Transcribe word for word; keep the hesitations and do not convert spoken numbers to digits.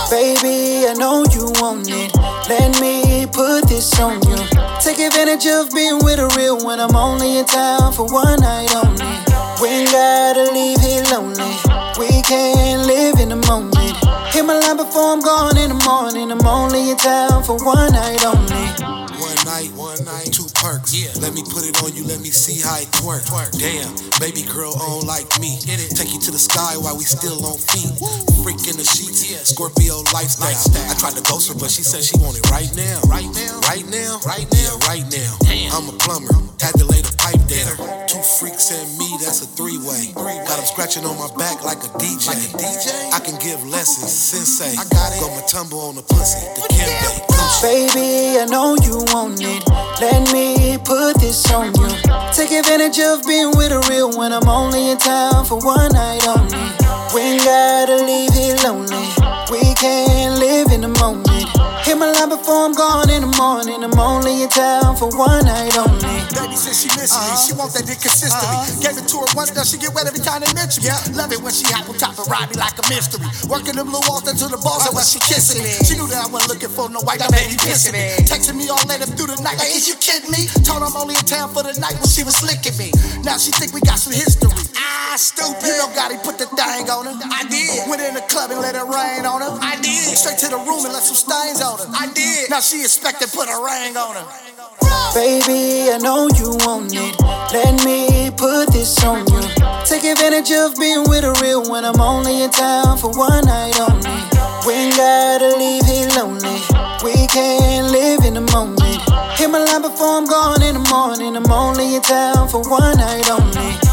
Baby, I know you want it. Let me put this on you. Take advantage of being with a real one. I'm only in town for one night only. We ain't gotta leave here lonely. We can live in the moment. Hit my line before I'm gone in the morning. I'm only in town for one night only. One night, one night, two perks. Yeah. Let me put it on you, let me see how it twerk. twerk. Damn, baby girl on like me. Take you to the sky while we still on feet. Freak in the sheets, yeah. Scorpio lifestyle. lifestyle. I tried to ghost her, but she said she want it right now. Right now, right now, right now, yeah, right now. Damn. I'm a plumber, had to lay the pipe down. Two freaks and me, that's a three-way. Got them scratching on my back like a D J. Like a D J? I can give lessons, sensei. I got it. Go my tumble on the pussy, the Kimbe. Baby, I know you want it. Let me put this on you. Take advantage of being with a real one. I'm only in town for one night only. We ain't gotta leave here lonely. We can live in the moment. Hit my line before I'm gone in the morning. I'm only in town for one night only. Baby said she misses me. She want that dick consistently. Gave it to her once, now she get wet every time they mention me. Love it when she hop on top and ride me like a mystery. Working them little walls into the balls and when she kissing me. She knew that I wasn't looking for no white, that baby pissing me. Texting me all later through the night like, is you kidding me? Told her I'm only in town for the night when she was licking me. Now she think we got some history. Ah, stupid. You know Gotti put the thing on her. I did. Went in the club and let it rain on her. I did. Straight to the room and left some stains on her. I did. Now she expected put a ring on her. Baby, I know you want it. Let me put this on you. Take advantage of being with a real one. I'm only in town for one night only. We ain't gotta leave here lonely. We can live in the moment. Hit my line before I'm gone in the morning. I'm only in town for one night only.